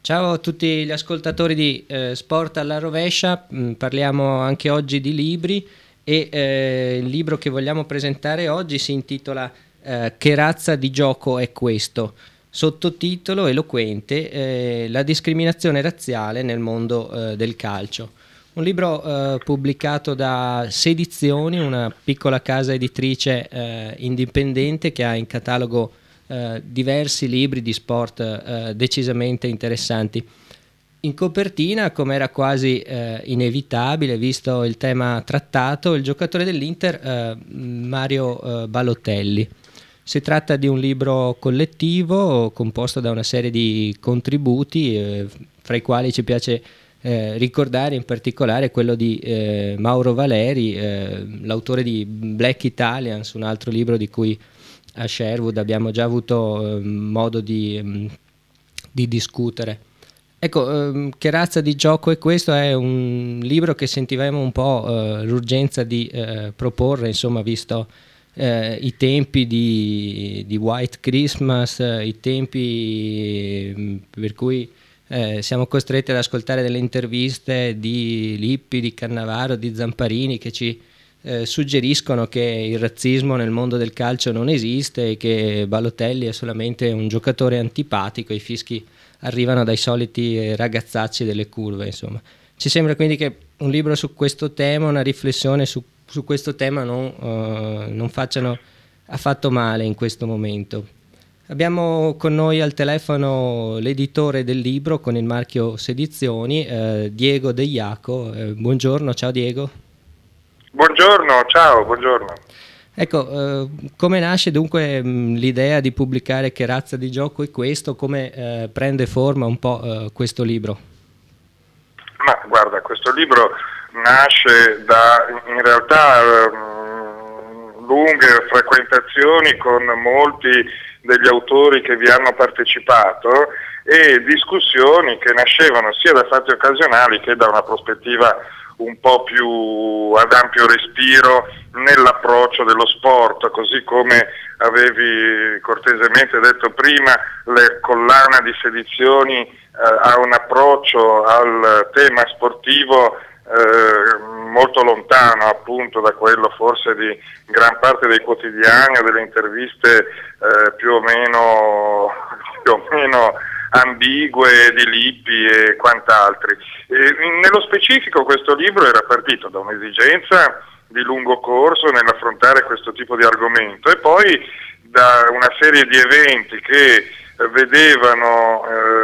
Ciao a tutti gli ascoltatori di Sport alla rovescia. Parliamo anche oggi di libri e il libro che vogliamo presentare oggi si intitola Che razza di gioco è questo? Sottotitolo eloquente, la discriminazione razziale nel mondo del calcio. Un libro pubblicato da Sedizioni, una piccola casa editrice indipendente che ha in catalogo diversi libri di sport decisamente interessanti. In copertina, come era quasi inevitabile, visto il tema trattato, il giocatore dell'Inter Mario Balotelli. Si tratta di un libro collettivo composto da una serie di contributi, fra i quali ci piace ricordare in particolare quello di Mauro Valeri, l'autore di Black Italians, un altro libro di cui a Sherwood abbiamo già avuto modo di discutere. Ecco, che razza di gioco è questo? È un libro che sentivamo un po' l'urgenza di proporre, insomma, visto i tempi di White Christmas, i tempi per cui siamo costretti ad ascoltare delle interviste di Lippi, di Cannavaro, di Zamparini che ci suggeriscono che il razzismo nel mondo del calcio non esiste e che Balotelli è solamente un giocatore antipatico, i fischi arrivano dai soliti ragazzacci delle curve, insomma. Ci sembra quindi che un libro su questo tema, una riflessione su questo tema non facciano affatto male in questo momento. Abbiamo con noi al telefono l'editore del libro con il marchio Sedizioni, Diego De Iaco. Buongiorno, ciao Diego. Buongiorno, ciao, buongiorno. Ecco, come nasce dunque l'idea di pubblicare Che razza di gioco è questo? Come prende forma un po' questo libro? Ma guarda, questo libro nasce da in realtà lunghe frequentazioni con molti degli autori che vi hanno partecipato e discussioni che nascevano sia da fatti occasionali che da una prospettiva un po' più ad ampio respiro nell'approccio dello sport, così come avevi cortesemente detto prima, la collana di Sedizioni ha un approccio al tema sportivo molto lontano appunto da quello forse di gran parte dei quotidiani o delle interviste più o meno ambigue di Lippi e quant'altri. Nello specifico questo libro era partito da un'esigenza di lungo corso nell'affrontare questo tipo di argomento e poi da una serie di eventi che vedevano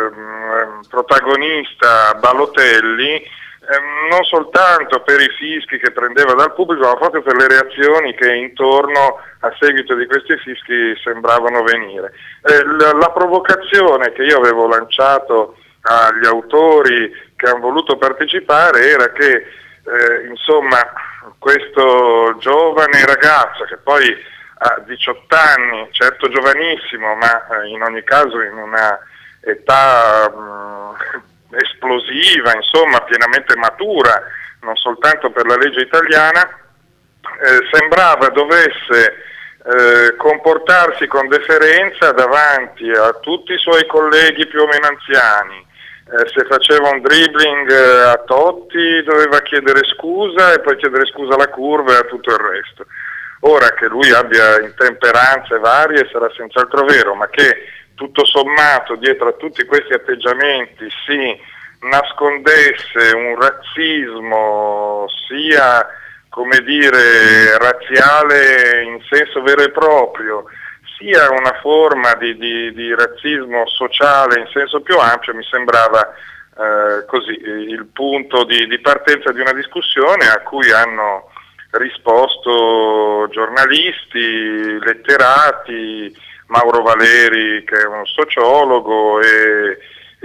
protagonista Balotelli non soltanto per i fischi che prendeva dal pubblico, ma proprio per le reazioni che intorno a seguito di questi fischi sembravano venire. La provocazione che io avevo lanciato agli autori che hanno voluto partecipare era che insomma questo giovane ragazzo che poi ha 18 anni, certo giovanissimo, ma in ogni caso in una età esplosiva, insomma pienamente matura, non soltanto per la legge italiana, sembrava dovesse comportarsi con deferenza davanti a tutti i suoi colleghi più o meno anziani. Se faceva un dribbling a Totti doveva chiedere scusa e poi chiedere scusa alla curva e a tutto il resto. Ora che lui abbia intemperanze varie sarà senz'altro vero, ma che tutto sommato dietro a tutti questi atteggiamenti si nascondesse un razzismo sia, come dire, razziale in senso vero e proprio, sia una forma di razzismo sociale in senso più ampio, mi sembrava così il punto di partenza di una discussione a cui hanno risposto giornalisti, letterati, Mauro Valeri che è uno sociologo e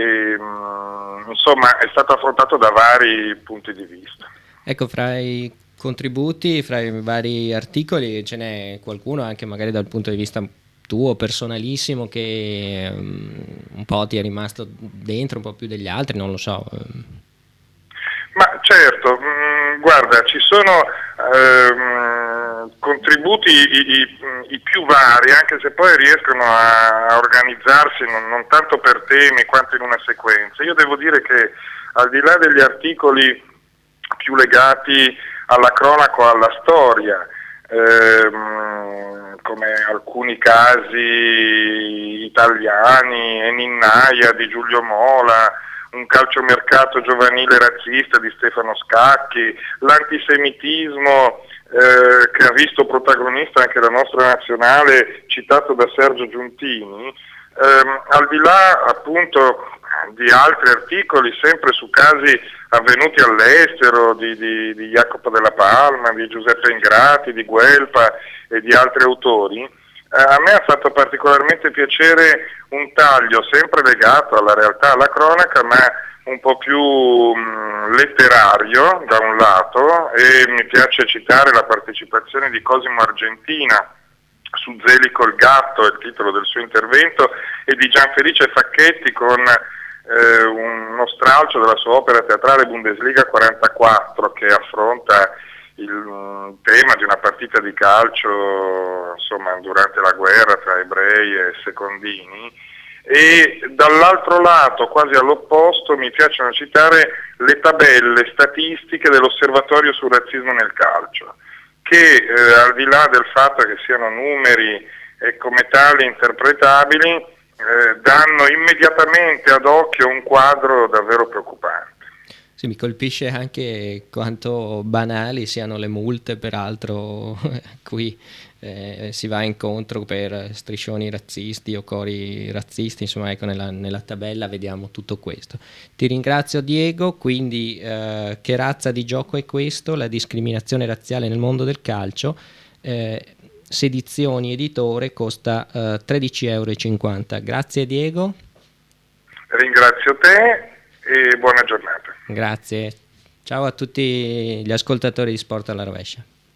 insomma è stato affrontato da vari punti di vista. Ecco, fra i contributi, fra i vari articoli ce n'è qualcuno anche magari dal punto di vista tuo personalissimo che un po' ti è rimasto dentro un po' più degli altri, non lo so. Ma certo, guarda, ci sono contributi i più vari, anche se poi riescono a organizzarsi non tanto per temi quanto in una sequenza. Io devo dire che al di là degli articoli più legati alla cronaca o alla storia, come alcuni casi italiani, Eninnaia di Giulio Mola, un calciomercato giovanile razzista di Stefano Scacchi, l'antisemitismo che ha visto protagonista anche la nostra nazionale citato da Sergio Giuntini, al di là appunto di altri articoli sempre su casi avvenuti all'estero di Jacopo della Palma, di Giuseppe Ingrati, di Guelpa e di altri autori, a me ha fatto particolarmente piacere un taglio sempre legato alla realtà, alla cronaca, ma un po' più letterario da un lato, e mi piace citare la partecipazione di Cosimo Argentina su Zeli col gatto, è il titolo del suo intervento, e di Gianfelice Facchetti con uno stralcio della sua opera teatrale Bundesliga 44, che affronta il tema di una partita di calcio, insomma, durante la guerra tra ebrei e secondini. E dall'altro lato, quasi all'opposto, mi piacciono citare le tabelle statistiche dell'Osservatorio sul razzismo nel calcio, che al di là del fatto che siano numeri e come tali interpretabili, danno immediatamente ad occhio un quadro davvero preoccupante. Sì, mi colpisce anche quanto banali siano le multe, peraltro qui si va incontro per striscioni razzisti o cori razzisti, insomma, ecco, nella tabella vediamo tutto questo. Ti ringrazio, Diego. Quindi che razza di gioco è questo? La discriminazione razziale nel mondo del calcio. Sedizioni editore, costa 13,50 €. Grazie, Diego. Ringrazio te e buona giornata. Grazie. Ciao a tutti gli ascoltatori di Sport alla Rovescia.